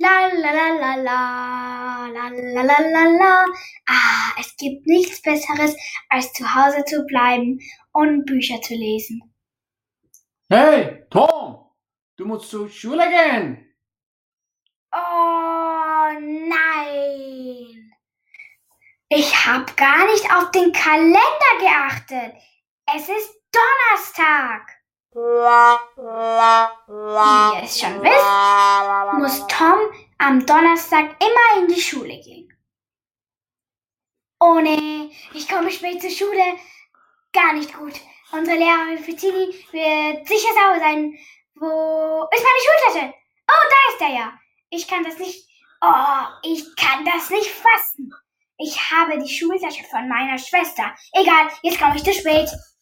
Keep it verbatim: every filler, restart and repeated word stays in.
La la la la la, la la la la la. Ah, es gibt nichts Besseres, als zu Hause zu bleiben und Bücher zu lesen. Hey, Tom, du musst zur Schule gehen. Oh nein! Ich habe gar nicht auf den Kalender geachtet. Es ist Donnerstag. Wie ihr es schon wisst, muss Tom am Donnerstag immer in die Schule gehen. Oh nee, ich komme spät zur Schule. Gar nicht gut. Unsere Lehrerin Fitini wird sicher sauer sein. Wo ist meine Schultasche? Oh, da ist er ja. Ich kann das nicht... Oh, ich kann das nicht fassen. Ich habe die Schultasche von meiner Schwester. Egal, jetzt komme ich zu spät.